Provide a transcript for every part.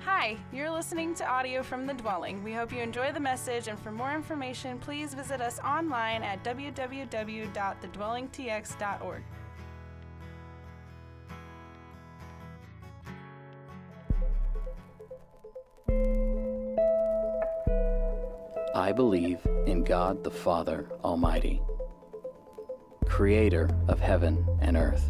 Hi, you're listening to audio from The Dwelling. We hope you enjoy the message, and for more information, please visit us online at www.thedwellingtx.org. I believe in God the Father Almighty, creator of heaven and earth,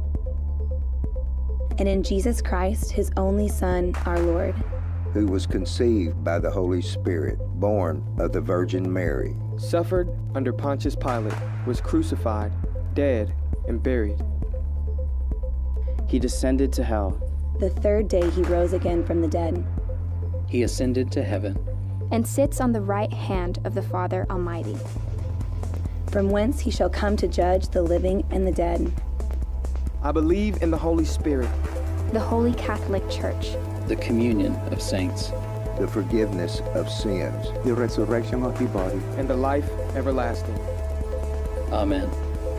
and in Jesus Christ, his only Son, our Lord, who was conceived by the Holy Spirit, born of the Virgin Mary, suffered under Pontius Pilate, was crucified, dead, and buried. He descended to hell. The third day he rose again from the dead. He ascended to heaven and sits on the right hand of the Father Almighty, from whence he shall come to judge the living and the dead. I believe in the Holy Spirit, the Holy Catholic Church, the communion of saints, the forgiveness of sins, the resurrection of the body, and the life everlasting. Amen.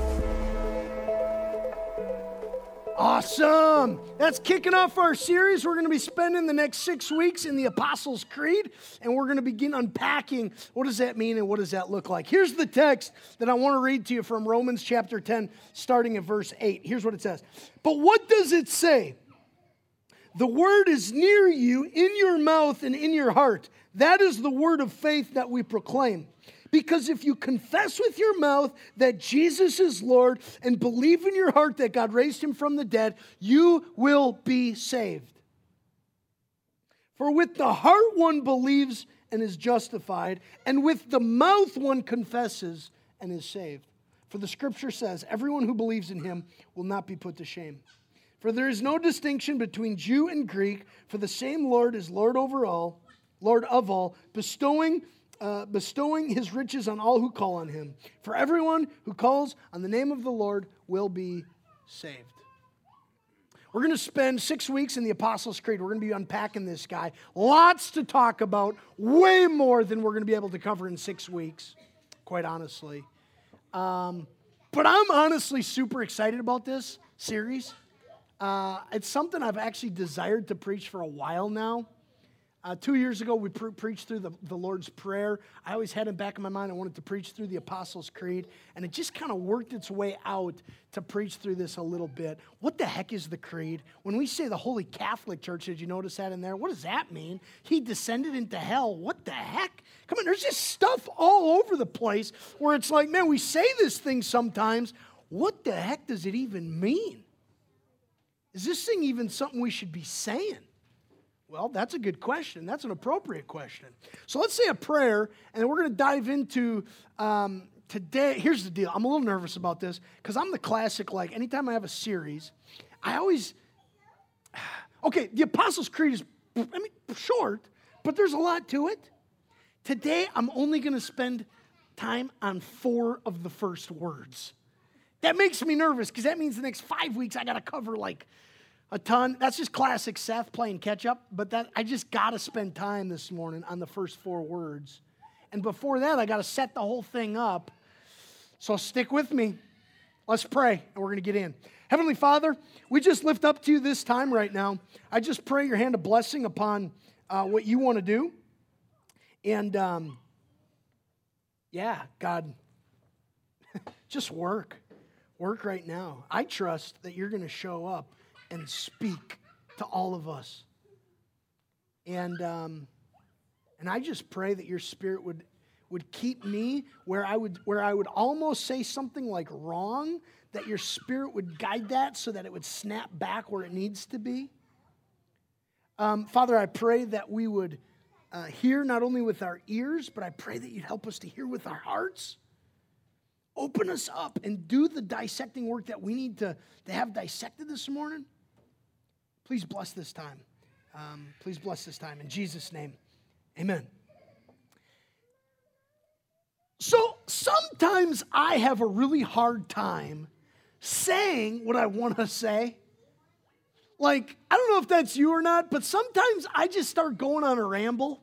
Awesome! That's kicking off our series. We're going to be spending the next 6 weeks in the Apostles' Creed, and we're going to begin unpacking what does that mean and what does that look like. Here's the text that I want to read to you from Romans chapter 10, starting at verse 8. Here's what it says. But what does it say? The word is near you, in your mouth and in your heart. That is the word of faith that we proclaim. Because if you confess with your mouth that Jesus is Lord and believe in your heart that God raised him from the dead, you will be saved. For with the heart one believes and is justified, and with the mouth one confesses and is saved. For the scripture says, everyone who believes in him will not be put to shame. For there is no distinction between Jew and Greek, for the same Lord is Lord over all, Lord of all, bestowing his riches on all who call on him. For everyone who calls on the name of the Lord will be saved. We're going to spend 6 weeks in the Apostles' Creed. We're going to be unpacking this guy. Lots to talk about, way more than we're going to be able to cover in 6 weeks, quite honestly. But I'm honestly super excited about this series. It's something I've actually desired to preach for a while now. 2 years ago, we preached through the Lord's Prayer. I always had in the back of my mind I wanted to preach through the Apostles' Creed, and it just kind of worked its way out to preach through this a little bit. What the heck is the Creed? When we say the Holy Catholic Church, did you notice that in there? What does that mean? He descended into hell. What the heck? Come on, there's just stuff all over the place where it's like, man, we say this thing sometimes. What the heck does it even mean? Is this thing even something we should be saying? Well, that's a good question. That's an appropriate question. So let's say a prayer, and then we're going to dive into today. Here's the deal. I'm a little nervous about this because I'm the classic, like, anytime I have a series, okay, the Apostles' Creed is, short, but there's a lot to it. Today, I'm only going to spend time on 4 of the first words. That makes me nervous because that means the next 5 weeks I got to cover, like, a ton. That's just classic Seth playing catch up, but I just got to spend time this morning on the first 4 words. And before that, I got to set the whole thing up. So stick with me. Let's pray, and we're going to get in. Heavenly Father, we just lift up to you this time right now. I just pray your hand of blessing upon what you want to do. And, God, just work. Work right now. I trust that you're going to show up and speak to all of us. And I just pray that your Spirit would keep me where I would almost say something like wrong, that your Spirit would guide that so that it would snap back where it needs to be. Father, I pray that we would hear not only with our ears, but I pray that you'd help us to hear with our hearts. Open us up and do the dissecting work that we need to have dissected this morning. Please bless this time. Please bless this time. In Jesus' name, amen. So sometimes I have a really hard time saying what I want to say. Like, I don't know if that's you or not, but sometimes I just start going on a ramble.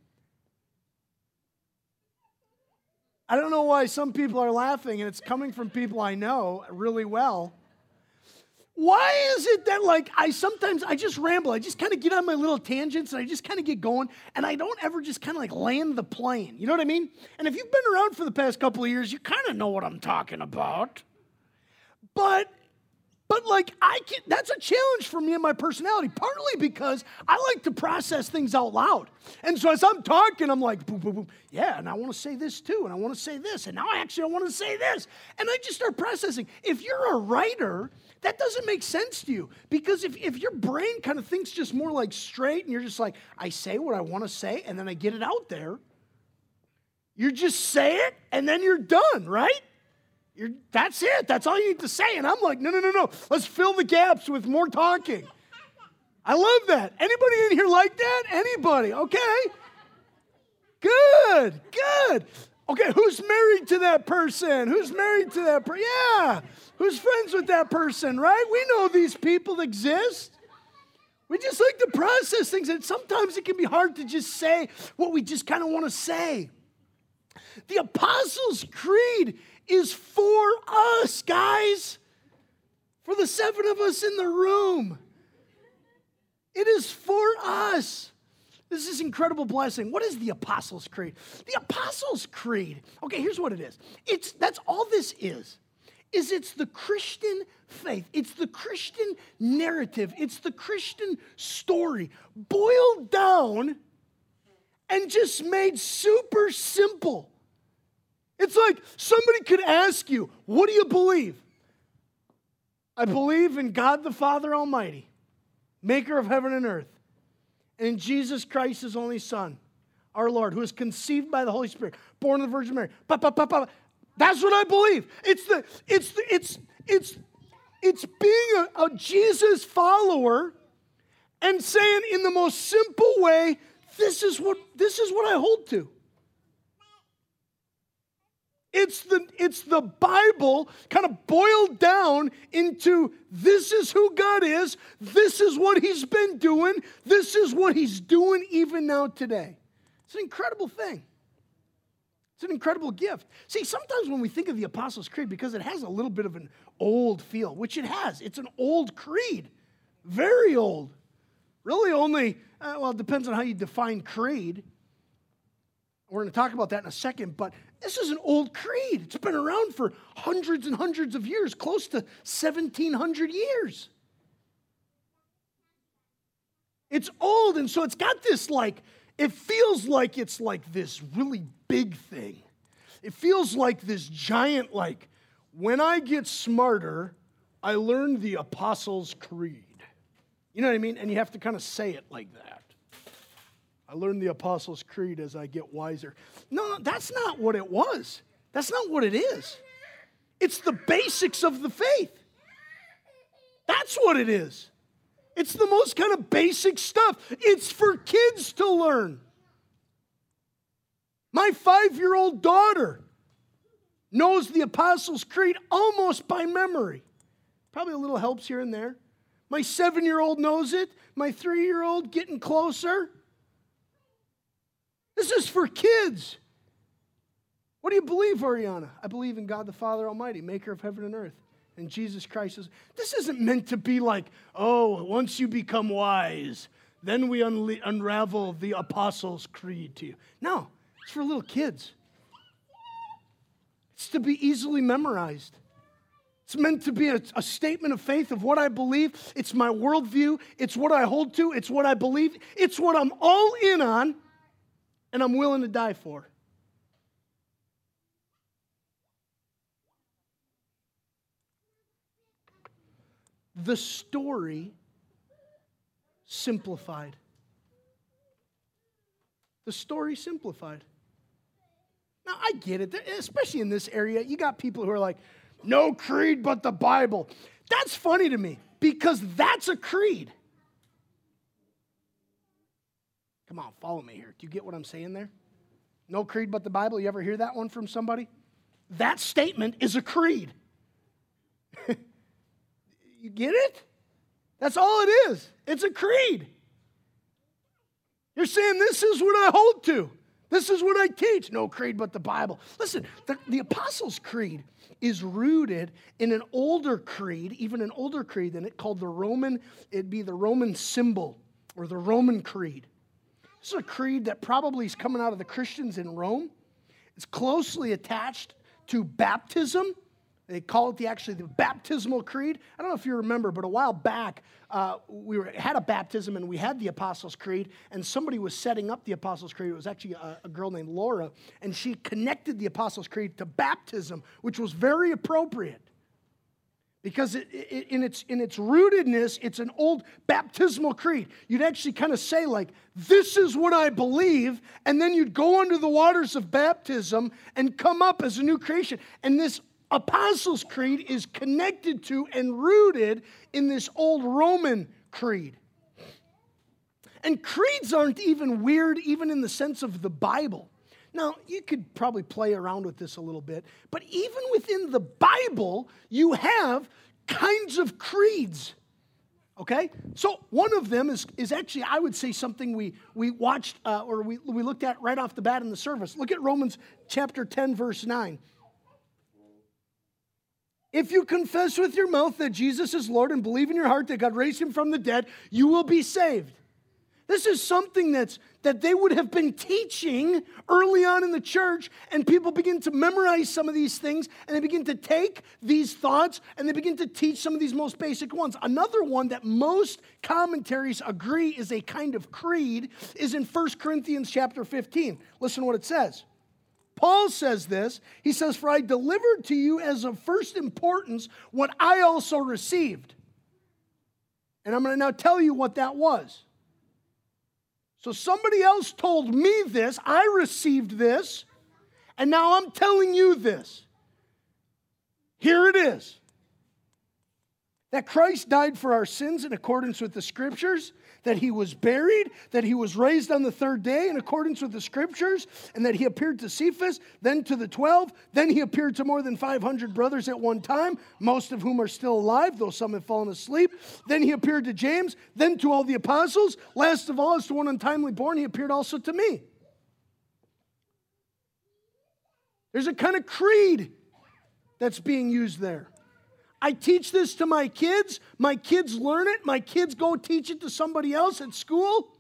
I don't know why some people are laughing, and it's coming from people I know really well. Why is it that like I just ramble, I just kind of get on my little tangents and I just kind of get going and I don't ever just kind of like land the plane, you know what I mean? And if you've been around for the past couple of years, you kind of know what I'm talking about. But like that's a challenge for me and my personality, partly because I like to process things out loud. And so as I'm talking, I'm like, boom, boom, boom. Yeah, and I want to say this too, and I want to say this, and now I want to say this. And I just start processing. If you're a writer, that doesn't make sense to you. Because if your brain kind of thinks just more like straight, and you're just like, I say what I want to say, and then I get it out there, you just say it, and then you're done, right? That's it. That's all you need to say. And I'm like, no. Let's fill the gaps with more talking. I love that. Anybody in here like that? Anybody? Okay. Good. Okay, who's married to that person? Who's married to that person? Yeah. Who's friends with that person, right? We know these people exist. We just like to process things, and sometimes it can be hard to just say what we just kind of want to say. The Apostles' Creed is for us, guys. For the 7 of us in the room. It is for us. This is incredible blessing. What is the Apostles' Creed? The Apostles' Creed, okay, here's what it is. That's all this is it's the Christian faith. It's the Christian narrative. It's the Christian story boiled down and just made super simple. It's like somebody could ask you, what do you believe? I believe in God the Father Almighty, maker of heaven and earth, and in Jesus Christ, his only Son, our Lord, who is conceived by the Holy Spirit, born of the Virgin Mary. That's what I believe. It's being a Jesus follower and saying in the most simple way, this is what I hold to. It's the Bible kind of boiled down into this is who God is, this is what he's been doing, this is what he's doing even now today. It's an incredible thing. It's an incredible gift. See, sometimes when we think of the Apostles' Creed, because it has a little bit of an old feel, which it has, it's an old creed, very old. Really only, it depends on how you define creed. We're going to talk about that in a second, but this is an old creed. It's been around for hundreds and hundreds of years, close to 1,700 years. It's old, and so it's got this it feels like it's like this really big thing. It feels like this giant, when I get smarter, I learned the Apostles' Creed. You know what I mean? And you have to kind of say it like that. I learned the Apostles' Creed as I get wiser. No, that's not what it was. That's not what it is. It's the basics of the faith. That's what it is. It's the most kind of basic stuff. It's for kids to learn. My 5-year-old daughter knows the Apostles' Creed almost by memory. Probably a little helps here and there. My 7-year-old knows it. My 3-year-old getting closer. This is for kids. What do you believe, Ariana? I believe in God the Father Almighty, maker of heaven and earth, and Jesus Christ. This isn't meant to be like, once you become wise, then we unravel the Apostles' Creed to you. No, it's for little kids. It's to be easily memorized. It's meant to be a statement of faith of what I believe. It's my worldview. It's what I hold to. It's what I believe. It's what I'm all in on. And I'm willing to die for. The story simplified. The story simplified. Now, I get it, especially in this area. You got people who are like, no creed but the Bible. That's funny to me because that's a creed. Come on, follow me here. Do you get what I'm saying there? No creed but the Bible. You ever hear that one from somebody? That statement is a creed. You get it? That's all it is. It's a creed. You're saying this is what I hold to. This is what I teach. No creed but the Bible. Listen, the Apostles' Creed is rooted in an older creed, even an older creed than it, called it'd be the Roman symbol or the Roman creed. This is a creed that probably is coming out of the Christians in Rome. It's closely attached to baptism. They call it the baptismal creed. I don't know if you remember, but a while back, we had a baptism and we had the Apostles' Creed, and somebody was setting up the Apostles' Creed. It was actually a girl named Laura, and she connected the Apostles' Creed to baptism, which was very appropriate. Because in its rootedness, it's an old baptismal creed. You'd actually kind of say like, this is what I believe, and then you'd go under the waters of baptism and come up as a new creation. And this Apostles' Creed is connected to and rooted in this old Roman creed. And creeds aren't even weird, even in the sense of the Bible. Now, you could probably play around with this a little bit, but even within the Bible, you have kinds of creeds, okay? So one of them is actually, I would say, something we watched or we looked at right off the bat in the service. Look at Romans chapter 10, verse 9. If you confess with your mouth that Jesus is Lord and believe in your heart that God raised him from the dead, you will be saved. This is something that they would have been teaching early on in the church, and people begin to memorize some of these things, and they begin to take these thoughts, and they begin to teach some of these most basic ones. Another one that most commentaries agree is a kind of creed is in 1 Corinthians chapter 15. Listen to what it says. Paul says this. He says, for I delivered to you as of first importance what I also received. And I'm going to now tell you what that was. So somebody else told me this, I received this, and now I'm telling you this. Here it is. That Christ died for our sins in accordance with the Scriptures, that he was buried, that he was raised on the third day in accordance with the Scriptures, and that he appeared to Cephas, then to the 12, then he appeared to more than 500 brothers at one time, most of whom are still alive, though some have fallen asleep. Then he appeared to James, then to all the apostles. Last of all, as to one untimely born, he appeared also to me. There's a kind of creed that's being used there. I teach this to my kids learn it, my kids go teach it to somebody else at school.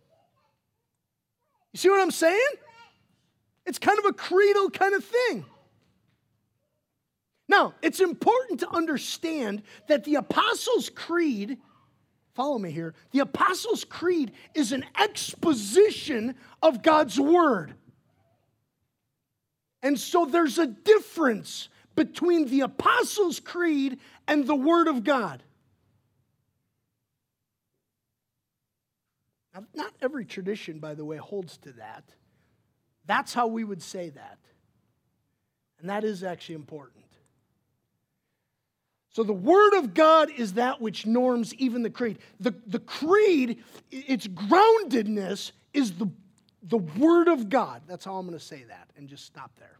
You see what I'm saying? It's kind of a creedal kind of thing. Now, it's important to understand that the Apostles' Creed, follow me here, the Apostles' Creed is an exposition of God's Word. And so there's a difference between the Apostles' Creed and the Word of God. Now, not every tradition, by the way, holds to that. That's how we would say that. And that is actually important. So the Word of God is that which norms even the creed. The creed, its groundedness is the Word of God. That's how I'm going to say that and just stop there.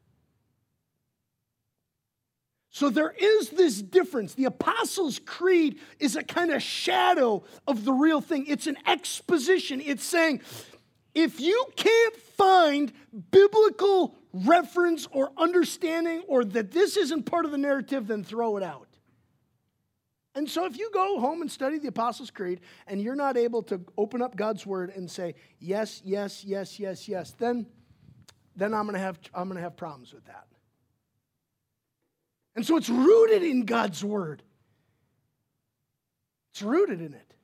So there is this difference. The Apostles' Creed is a kind of shadow of the real thing. It's an exposition. It's saying, if you can't find biblical reference or understanding or that this isn't part of the narrative, then throw it out. And so if you go home and study the Apostles' Creed and you're not able to open up God's Word and say, yes, yes, yes, yes, yes, then I'm going to have problems with that. And so it's rooted in God's Word. It's rooted in it.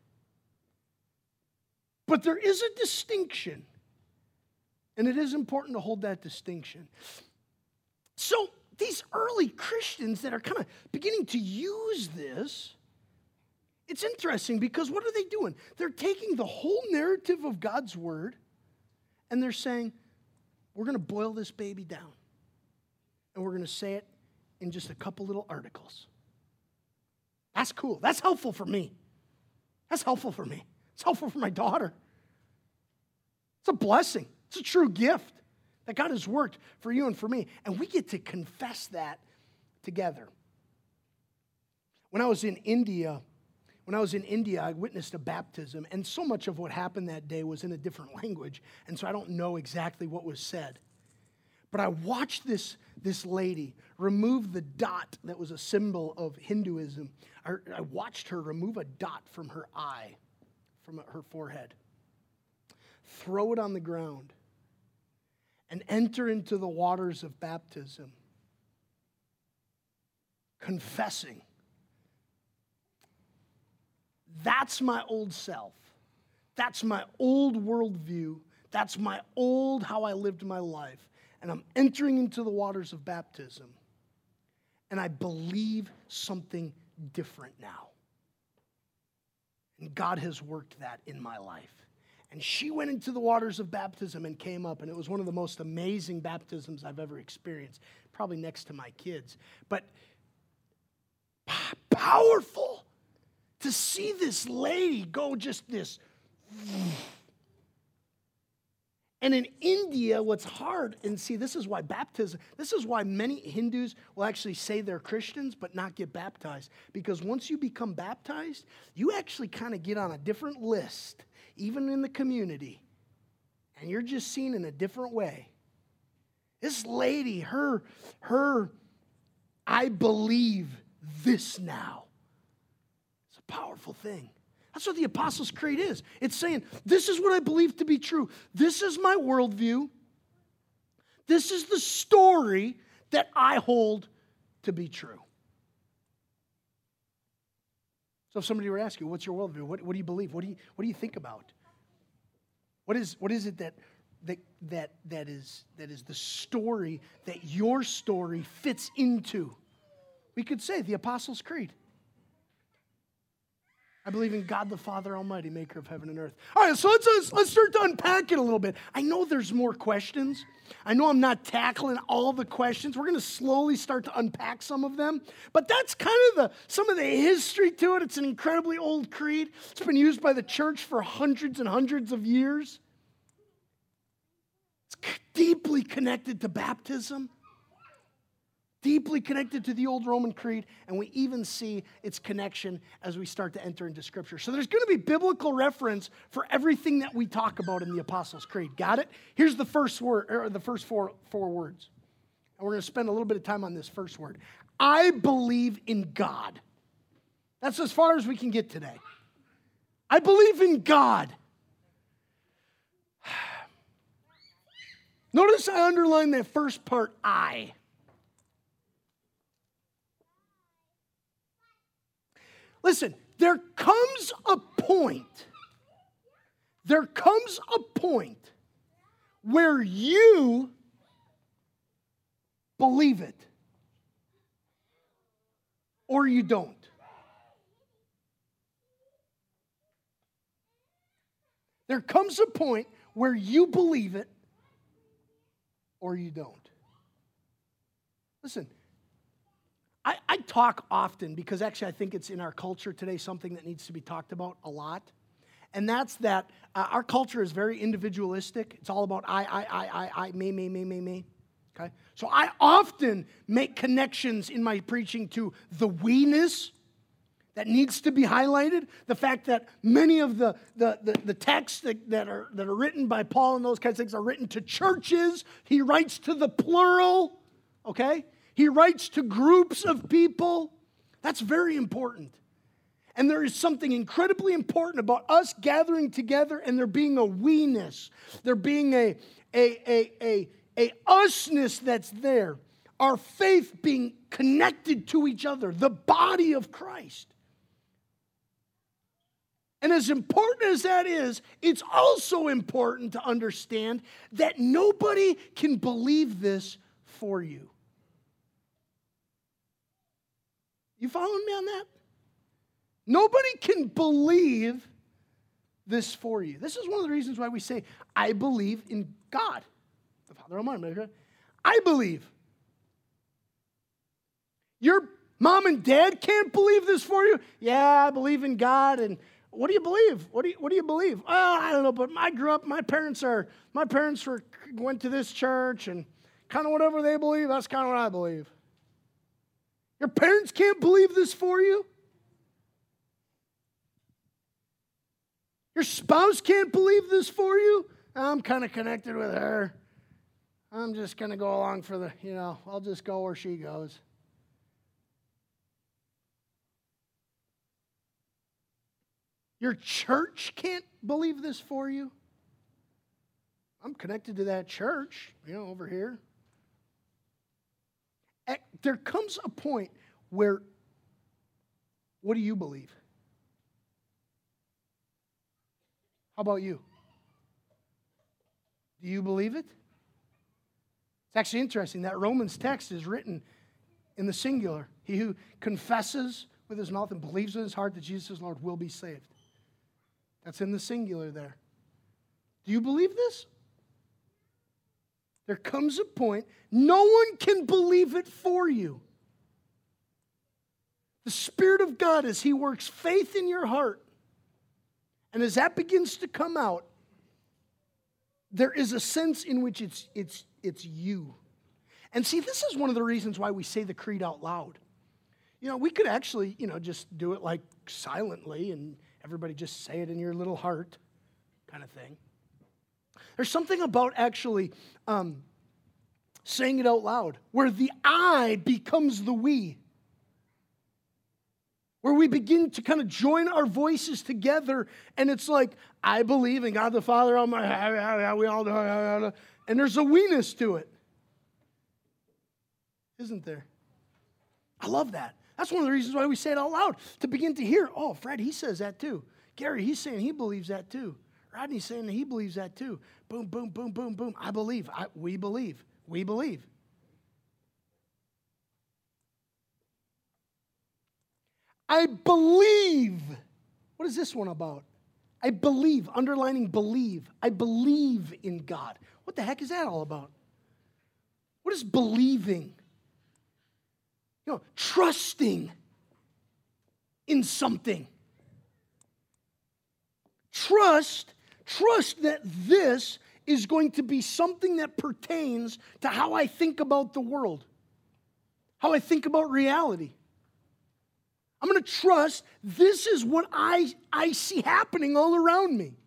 But there is a distinction, and it is important to hold that distinction. So these early Christians that are kind of beginning to use this, it's interesting because what are they doing? They're taking the whole narrative of God's Word, and they're saying, we're going to boil this baby down, and we're going to say it in just a couple little articles. That's cool. That's helpful for me. That's helpful for me. It's helpful for my daughter. It's a blessing. It's a true gift that God has worked for you and for me. And we get to confess that together. When I was in India, When I was in India, I witnessed a baptism, and so much of what happened that day was in a different language, and so I don't know exactly what was said. But I watched this lady remove the dot that was a symbol of Hinduism. I watched her remove a dot from her eye, from her forehead, throw it on the ground, and enter into the waters of baptism, confessing, that's my old self. That's my old worldview. That's my old how I lived my life. And I'm entering into the waters of baptism. And I believe something different now. And God has worked that in my life. And she went into the waters of baptism and came up. And it was one of the most amazing baptisms I've ever experienced. Probably next to my kids. But powerful. To see this lady go just this. And in India, what's hard, and see, this is why baptism, this is why many Hindus will actually say they're Christians but not get baptized. Because once you become baptized, you actually kind of get on a different list, even in the community. And you're just seen in a different way. This lady, her, I believe this now. Powerful thing. That's what the Apostles' Creed is. It's saying, this is what I believe to be true. This is my worldview. This is the story that I hold to be true. So if somebody were to ask you, what's your worldview? What do you believe? What do you think about? What is it that is the story that your story fits into? We could say the Apostles' Creed. I believe in God the Father Almighty, maker of heaven and earth. All right, so let's start to unpack it a little bit. I know there's more questions. I know I'm not tackling all the questions. We're going to slowly start to unpack some of them. But that's kind of some of the history to it. It's an incredibly old creed. It's been used by the church for hundreds and hundreds of years. It's deeply connected to baptism. Deeply connected to the old Roman creed, and we even see its connection as we start to enter into Scripture. So there's going to be biblical reference for everything that we talk about in the Apostles' Creed. Got it? Here's the first word, or the first four words. And we're going to spend a little bit of time on this first word. I believe in God. That's as far as we can get today. I believe in God. Notice I underlined that first part, I. Listen, there comes a point where you believe it or you don't. There comes a point where you believe it or you don't. Listen. I talk often because actually I think it's in our culture today something that needs to be talked about a lot. And that's that our culture is very individualistic. It's all about I, me. Okay? So I often make connections in my preaching to the we-ness that needs to be highlighted. The fact that many of the texts that are written by Paul and those kinds of things are written to churches. He writes to the plural, okay? He writes to groups of people. That's very important. And there is something incredibly important about us gathering together and there being a we-ness. There being a usness that's there. Our faith being connected to each other. The body of Christ. And as important as that is, it's also important to understand that nobody can believe this for you. You following me on that? Nobody can believe this for you. This is one of the reasons why we say, I believe in God, the Father Almighty. I believe. Your mom and dad can't believe this for you? Yeah, I believe in God. And what do you believe? What do you believe? Oh, I don't know, but I grew up, my parents went to this church, and kind of whatever they believe, that's kind of what I believe. Your parents can't believe this for you? Your spouse can't believe this for you? I'm kind of connected with her. I'm just going to go along for the, I'll just go where she goes. Your church can't believe this for you? I'm connected to that church, over here. There comes a point where, what do you believe? How about you? Do you believe it? It's actually interesting. That Romans text is written in the singular. He who confesses with his mouth and believes in his heart that Jesus is Lord will be saved. That's in the singular there. Do you believe this? There comes a point, no one can believe it for you. The Spirit of God, as He works faith in your heart, and as that begins to come out, there is a sense in which it's you. And see, this is one of the reasons why we say the creed out loud. We could actually, just do it like silently and everybody just say it in your little heart kind of thing. There's something about actually saying it out loud where the I becomes the we. Where we begin to kind of join our voices together, and it's like, I believe in God the Father Almighty, we all know, and there's a we-ness to it. Isn't there? I love that. That's one of the reasons why we say it out loud, to begin to hear, oh, Fred, he says that too. Gary, he's saying he believes that too. Rodney's saying that he believes that too. Boom, boom, boom, boom, boom. I believe. We believe. We believe. I believe. What is this one about? I believe, underlining believe. I believe in God. What the heck is that all about? What is believing? Trusting in something. Trust that this is going to be something that pertains to how I think about the world, how I think about reality. I'm going to trust this is what I see happening all around me.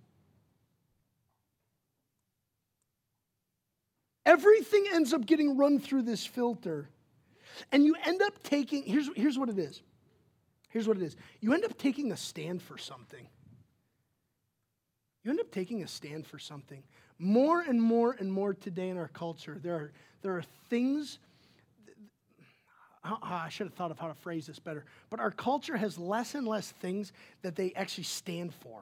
Everything ends up getting run through this filter, and you end up taking, here's what it is. Here's what it is. You end up taking a stand for something. You end up taking a stand for something. More and more and more today in our culture, there are things, I should have thought of how to phrase this better, but our culture has less and less things that they actually stand for.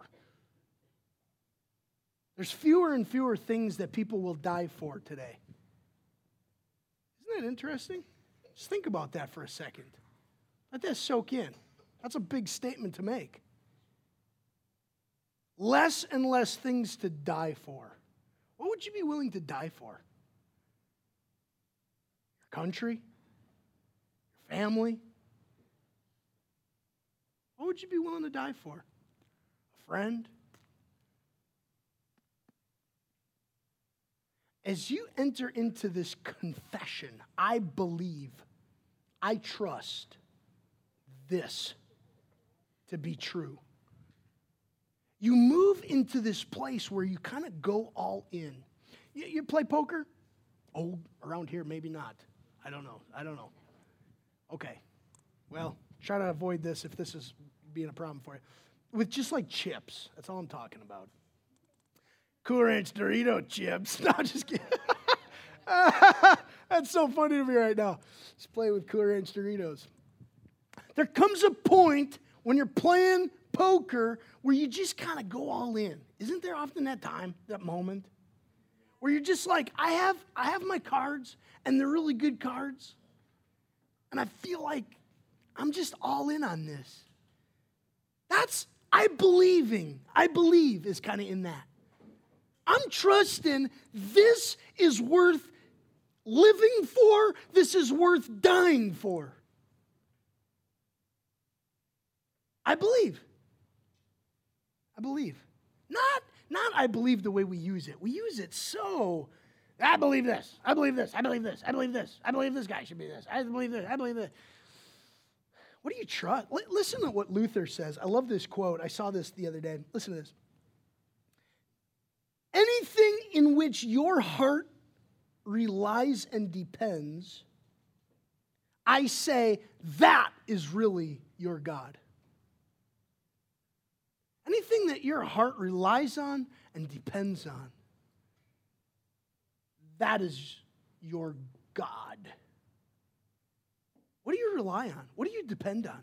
There's fewer and fewer things that people will die for today. Isn't that interesting? Just think about that for a second. Let that soak in. That's a big statement to make. Less and less things to die for. What would you be willing to die for? Your country? Your family? What would you be willing to die for? A friend? As you enter into this confession, I believe, I trust this to be true. You move into this place where you kind of go all in. You play poker? Oh, around here, maybe not. I don't know. Okay. Well, try to avoid this if this is being a problem for you. With just like chips. That's all I'm talking about. Cool Ranch Dorito chips. No, just kidding. That's so funny to me right now. Just play with Cool Ranch Doritos. There comes a point when you're playing poker where you just kind of go all in. Isn't there often that time, that moment, where you're just like, I have my cards, and they're really good cards, and I feel like I'm just all in on this. That's, I believe is kind of in that. I'm trusting this is worth living for, this is worth dying for. I believe. Not I believe the way we use it. We use it so, I believe this, I believe this, I believe this, I believe this, I believe this guy should be this, I believe this, I believe this. What do you trust? Listen to what Luther says. I love this quote. I saw this the other day. Listen to this. in which your heart relies and depends, I say that is really your God. Anything that your heart relies on and depends on, that is your God. What do you rely on? What do you depend on?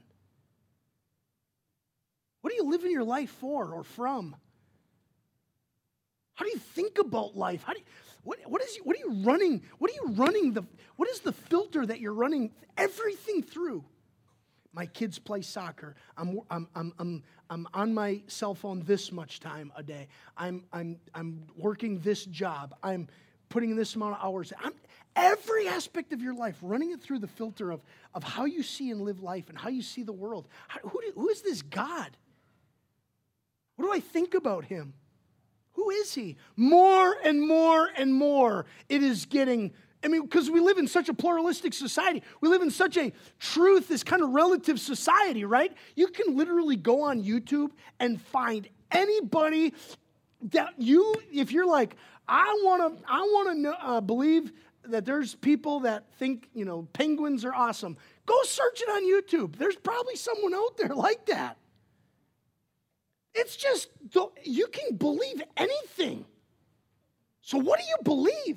What do you live in your life for or from? How do you think about life? What are you running? What is the filter that you're running everything through? My kids play soccer. I'm on my cell phone this much time a day. I'm working this job. I'm putting in this amount of hours. Every aspect of your life, running it through the filter of how you see and live life and how you see the world. Who is this God? What do I think about him? Who is he? More and more and more it is getting, because we live in such a pluralistic society. We live in such a truth is kind of relative society, right? You can literally go on YouTube and find anybody that if you're like, I want to believe that there's people that think, penguins are awesome. Go search it on YouTube. There's probably someone out there like that. It's just, you can believe anything. So what do you believe?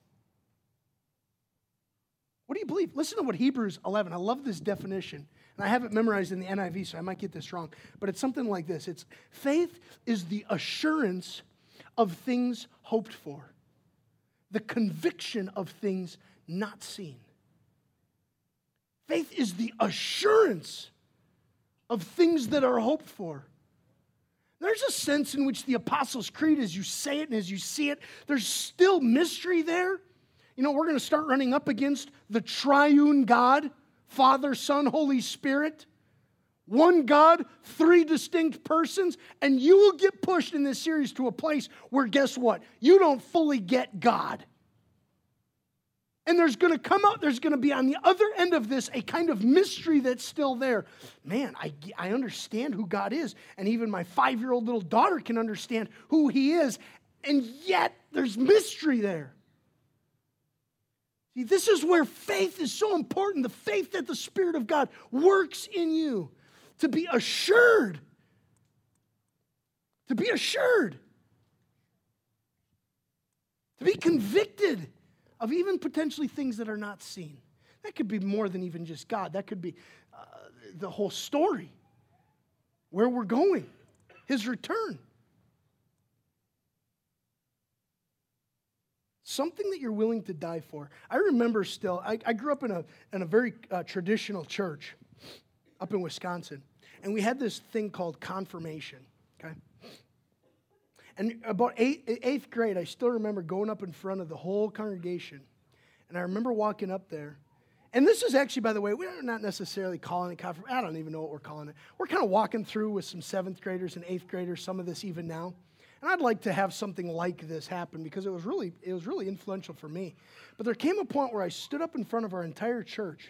What do you believe? Listen to what Hebrews 11, I love this definition. And I have it memorized in the NIV, so I might get this wrong. But it's something like this. It's faith is the assurance of things hoped for, the conviction of things not seen. Faith is the assurance of things that are hoped for. There's a sense in which the Apostles' Creed, as you say it and as you see it, there's still mystery there. We're going to start running up against the triune God, Father, Son, Holy Spirit. One God, three distinct persons, and you will get pushed in this series to a place where, guess what? You don't fully get God. And there's going to be on the other end of this a kind of mystery that's still there. Man, I understand who God is, and even my 5-year-old little daughter can understand who he is, and yet there's mystery there. See, this is where faith is so important, the faith that the Spirit of God works in you to be assured. To be assured. To be convicted of even potentially things that are not seen. That could be more than even just God. That could be the whole story, where we're going, his return. Something that you're willing to die for. I remember still, I grew up in a very traditional church up in Wisconsin, and we had this thing called confirmation, okay? And about eighth grade, I still remember going up in front of the whole congregation. And I remember walking up there. And this is actually, by the way, we're not necessarily calling it confirmation. I don't even know what we're calling it. We're kind of walking through with some 7th graders and 8th graders, some of this even now. And I'd like to have something like this happen because it was really influential for me. But there came a point where I stood up in front of our entire church.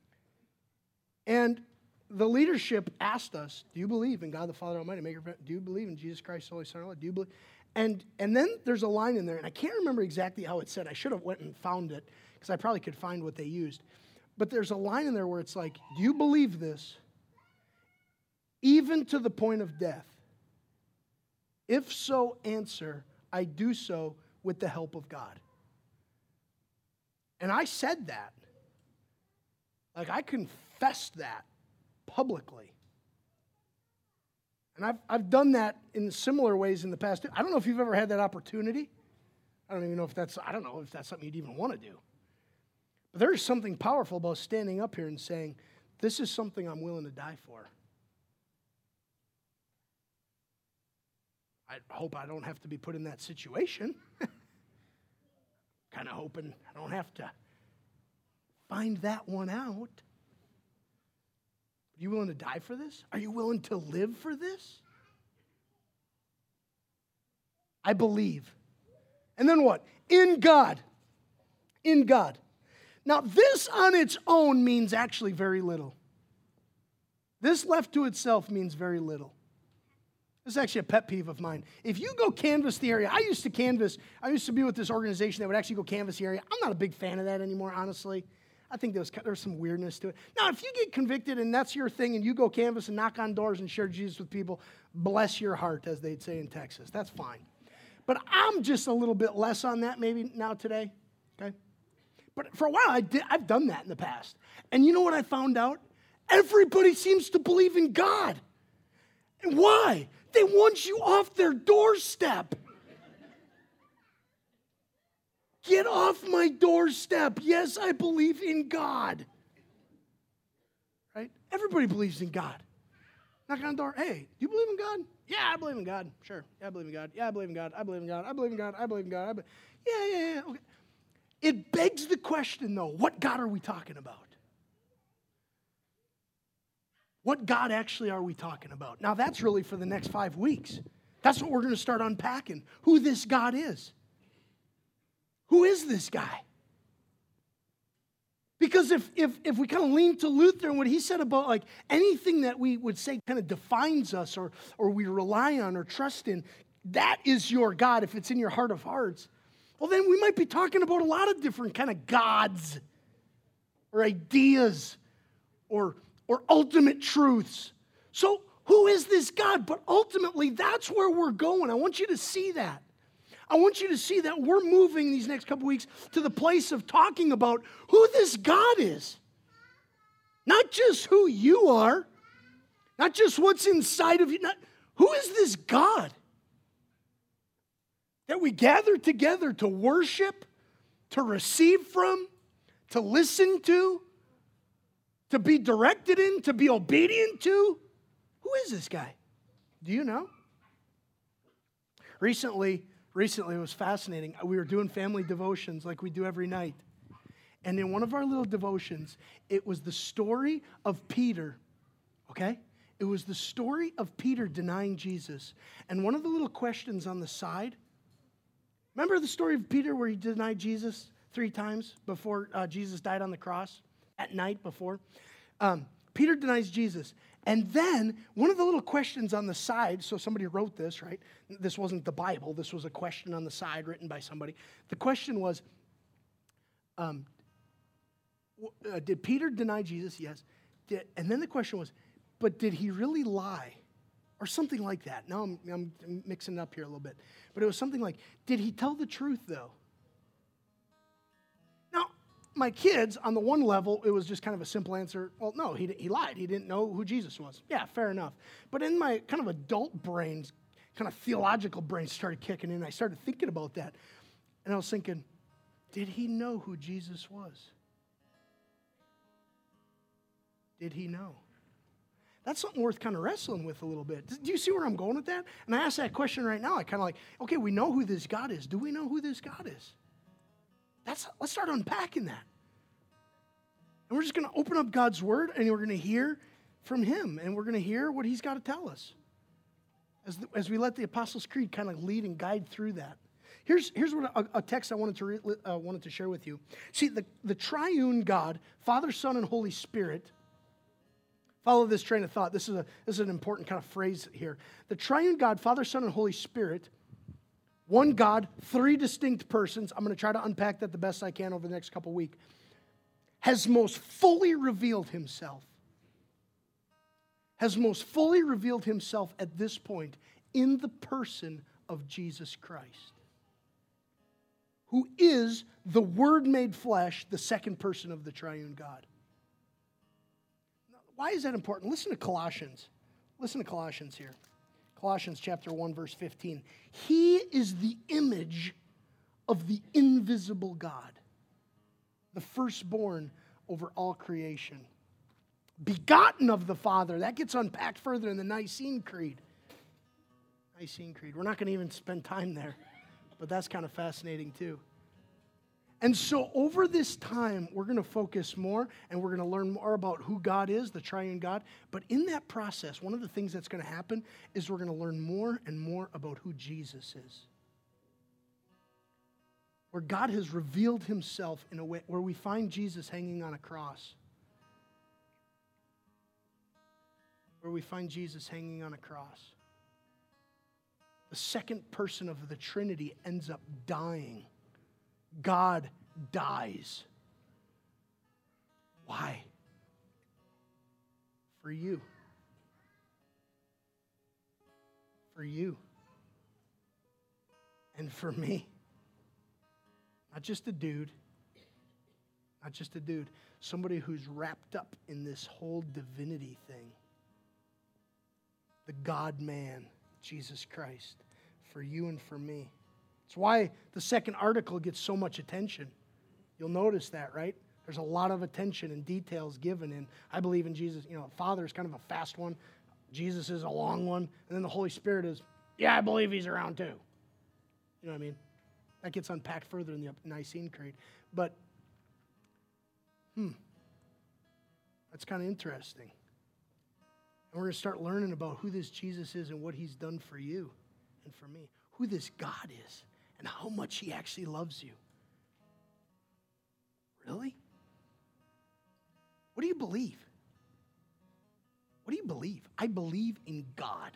And the leadership asked us, do you believe in God the Father Almighty, Maker? Do you believe in Jesus Christ, the Holy Son of God? Do you believe? And then there's a line in there, and I can't remember exactly how it said. I should have went and found it, because I probably could find what they used. But there's a line in there where it's like, do you believe this, even to the point of death? If so, answer, I do so with the help of God. And I said that. Like, I confessed that publicly. And I've done that in similar ways in the past. I don't know if you've ever had that opportunity. I don't know if that's something you'd even want to do. But there is something powerful about standing up here and saying, this is something I'm willing to die for. I hope I don't have to be put in that situation. Kind of hoping I don't have to find that one out. Are you willing to die for this? Are you willing to live for this? I believe. And then what? In God. In God. Now, this on its own means actually very little. This left to itself means very little. This is actually a pet peeve of mine. If you go canvass the area, I used to be with this organization that would actually go canvass the area. I'm not a big fan of that anymore, honestly. I think there's some weirdness to it. Now, if you get convicted and that's your thing and you go canvass and knock on doors and share Jesus with people, bless your heart, as they'd say in Texas. That's fine. But I'm just a little bit less on that maybe now today, okay? But for a while, I've done that in the past. And you know what I found out? Everybody seems to believe in God. And why? They want you off their doorstep. Get off my doorstep. Yes, I believe in God. Right? Everybody believes in God. Knock on the door. Hey, do you believe in God? Yeah, I believe in God. Sure. Yeah, I believe in God. Yeah, I believe in God. I believe in God. I believe in God. I believe in God. Yeah. Okay. It begs the question, though, what God are we talking about? What God actually are we talking about? Now, that's really for the next 5 weeks. That's what we're going to start unpacking, who this God is. Who is this guy? Because if we kind of lean to Luther and what he said about like anything that we would say kind of defines us or we rely on or trust in, that is your God if it's in your heart of hearts, well, then we might be talking about a lot of different kind of gods or ideas or ultimate truths. So who is this God? But ultimately, that's where we're going. I want you to see that. I want you to see that we're moving these next couple weeks to the place of talking about who this God is. Not just who you are, not just what's inside of you. Who is this God that we gather together to worship, to receive from, to listen to be directed in, to be obedient to? Who is this guy? Do you know? Recently, it was fascinating. We were doing family devotions like we do every night. And in one of our little devotions, it was the story of Peter, okay? It was the story of Peter denying Jesus. And one of the little questions on the side, remember the story of Peter where he denied Jesus 3 times before Jesus died on the cross? At night before. Peter denies Jesus. And then one of the little questions on the side, so somebody wrote this, right? This wasn't the Bible. This was a question on the side written by somebody. The question was, did Peter deny Jesus? Yes. And then the question was, but did he really lie? Or something like that. Now I'm mixing it up here a little bit. But it was something like, did he tell the truth though? My kids, on the one level, it was just kind of a simple answer. Well, no, he lied. He didn't know who Jesus was. Yeah, fair enough. But in my kind of adult brains, kind of theological brain started kicking in. I started thinking about that. And I was thinking, did he know who Jesus was? Did he know? That's something worth kind of wrestling with a little bit. Do you see where I'm going with that? And I ask that question right now. I kind of like, okay, we know who this God is. Do we know who this God is? Let's start unpacking that. And we're just going to open up God's word and we're going to hear from him. And we're going to hear what he's got to tell us. As we let the Apostles' Creed kind of lead and guide through that. Here's what a text I wanted to share with you. See, the triune God, Father, Son, and Holy Spirit, follow this train of thought. This is an important kind of phrase here. The triune God, Father, Son, and Holy Spirit, one God, 3 distinct persons. I'm going to try to unpack that the best I can over the next couple weeks. Has most fully revealed himself. Has most fully revealed himself at this point in the person of Jesus Christ, who is the Word made flesh, the second person of the triune God. Why is that important? Listen to Colossians. Listen to Colossians here. Colossians chapter 1, verse 15. He is the image of the invisible God, the firstborn over all creation. Begotten of the Father. That gets unpacked further in the Nicene Creed. Nicene Creed. We're not going to even spend time there, but that's kind of fascinating too. And so over this time, we're going to focus more and we're going to learn more about who God is, the triune God. But in that process, one of the things that's going to happen is we're going to learn more and more about who Jesus is. Where God has revealed himself in a way where we find Jesus hanging on a cross. Where we find Jesus hanging on a cross. the second person of the Trinity ends up dying. God dies. Why? For you. For you. And for me. Not just a dude. Not just a dude. Somebody who's wrapped up in this whole divinity thing. The God-man, Jesus Christ. For you and for me. It's why the second article gets so much attention. You'll notice that, right? There's a lot of attention and details given. And I believe in Jesus. You know, Father is kind of a fast one. Jesus is a long one. And then the Holy Spirit is, yeah, I believe he's around too. You know what I mean? That gets unpacked further in the Nicene Creed. But, that's kind of interesting. And we're going to start learning about who this Jesus is and what he's done for you and for me. Who this God is and how much he actually loves you. Really? What do you believe? What do you believe? I believe in God.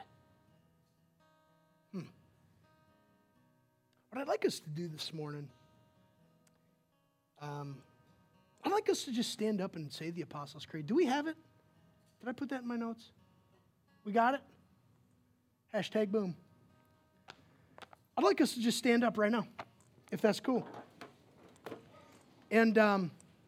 What I'd like us to do this morning, I'd like us to just stand up and say the Apostles' Creed. Do we have it? Did I put that in my notes? We got it? Hashtag boom. I'd like us to just stand up right now, if that's cool. And I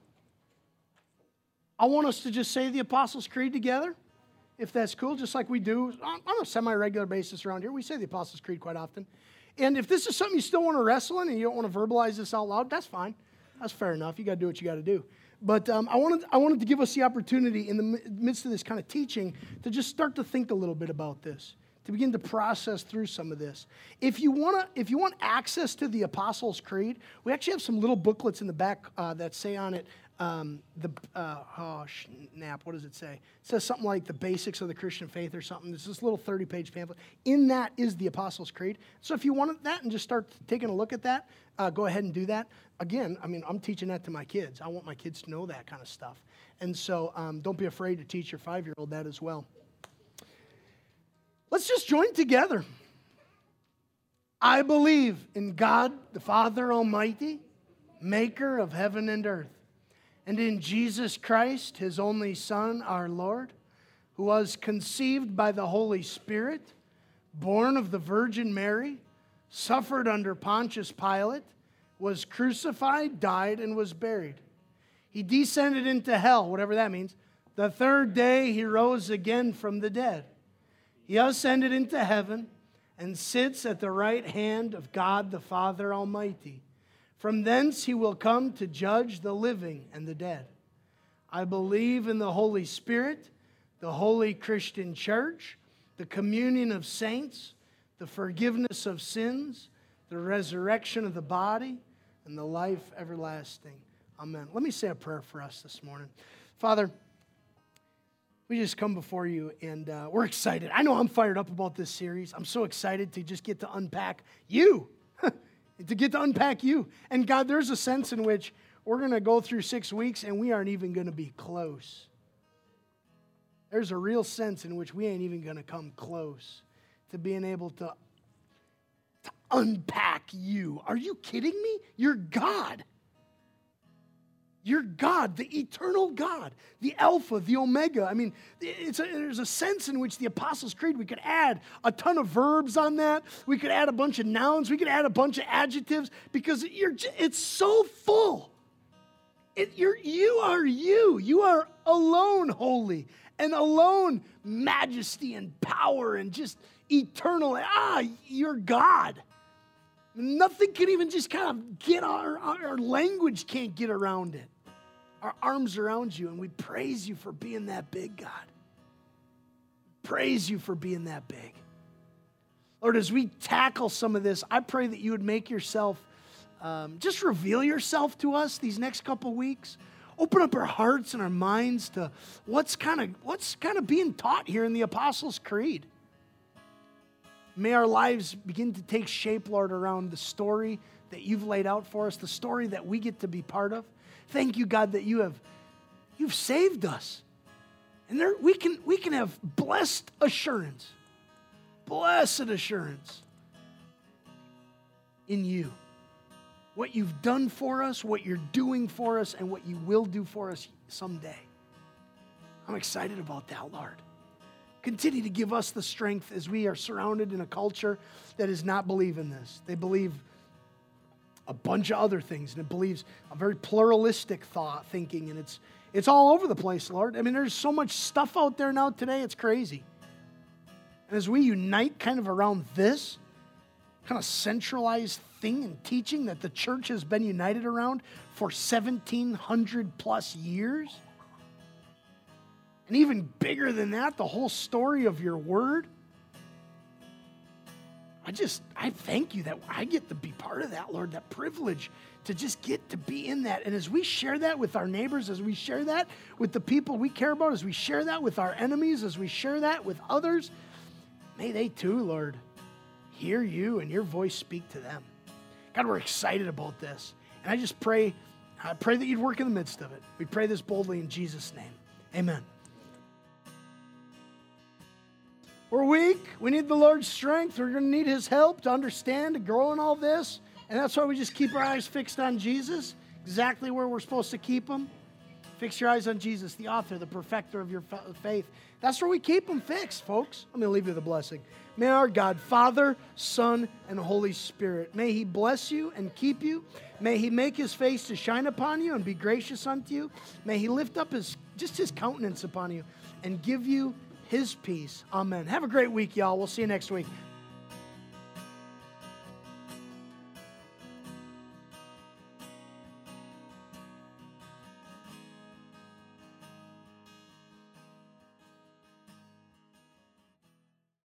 want us to just say the Apostles' Creed together, if that's cool, just like we do on a semi-regular basis around here. We say the Apostles' Creed quite often. And if this is something you still want to wrestle in and you don't want to verbalize this out loud, that's fine. That's fair enough. You got to do what you got to do. But I wanted to give us the opportunity in the midst of this kind of teaching to just start to think a little bit about this, to begin to process through some of this. If you want access to the Apostles' Creed, we actually have some little booklets in the back that say on it, what does it say? It says something like the basics of the Christian faith or something. It's this little 30-page pamphlet. In that is the Apostles' Creed. So if you want that and just start taking a look at that, go ahead and do that. Again, I'm teaching that to my kids. I want my kids to know that kind of stuff. And so don't be afraid to teach your 5-year-old that as well. Let's just join together. I believe in God, the Father Almighty, maker of heaven and earth, and in Jesus Christ, his only Son, our Lord, who was conceived by the Holy Spirit, born of the Virgin Mary, suffered under Pontius Pilate, was crucified, died, and was buried. He descended into hell, whatever that means. The third day he rose again from the dead. He ascended into heaven and sits at the right hand of God the Father Almighty. From thence he will come to judge the living and the dead. I believe in the Holy Spirit, the holy Christian church, the communion of saints, the forgiveness of sins, the resurrection of the body, and the life everlasting. Amen. Let me say a prayer for us this morning. Father, we just come before you, and we're excited. I know I'm fired up about this series. I'm so excited to just get to unpack you. To get to unpack you. And God, there's a sense in which we're going to go through 6 weeks and we aren't even going to be close. There's a real sense in which we ain't even going to come close to being able to unpack you. Are you kidding me? You're God. You're God, the eternal God, the Alpha, the Omega. I mean, there's a sense in which the Apostles' Creed, we could add a ton of verbs on that. We could add a bunch of nouns. We could add a bunch of adjectives because it's so full. You are you. You are alone holy and alone majesty and power and just eternal. You're God. Nothing can even just kind of get our language can't get around it. Our arms around you, and we praise you for being that big, God. Praise you for being that big. Lord, as we tackle some of this, I pray that you would make yourself, just reveal yourself to us these next couple weeks. Open up our hearts and our minds to what's kind of being taught here in the Apostles' Creed. May our lives begin to take shape, Lord, around the story that you've laid out for us, the story that we get to be part of. Thank you, God, that you've saved us. And we can have blessed assurance in you. What you've done for us, what you're doing for us, and what you will do for us someday. I'm excited about that, Lord. Continue to give us the strength as we are surrounded in a culture that does not believe in this. They believe a bunch of other things, and it believes a very pluralistic thinking, and it's all over the place, Lord. I mean, there's so much stuff out there now today, it's crazy. And as we unite kind of around this kind of centralized thing and teaching that the church has been united around for 1,700 plus years, and even bigger than that, the whole story of your word, I thank you that I get to be part of that, Lord, that privilege to just get to be in that. And as we share that with our neighbors, as we share that with the people we care about, as we share that with our enemies, as we share that with others, may they too, Lord, hear you and your voice speak to them. God, we're excited about this. And I just pray that you'd work in the midst of it. We pray this boldly in Jesus' name. Amen. We're weak. We need the Lord's strength. We're going to need his help to understand, to grow in all this. And that's why we just keep our eyes fixed on Jesus, exactly where we're supposed to keep them. Fix your eyes on Jesus, the author, the perfecter of your faith. That's where we keep them fixed, folks. I'm going to leave you with a blessing. May our God, Father, Son, and Holy Spirit, may he bless you and keep you. May he make his face to shine upon you and be gracious unto you. May he lift up his countenance upon you and give you his peace. Amen. Have a great week, y'all. We'll see you next week.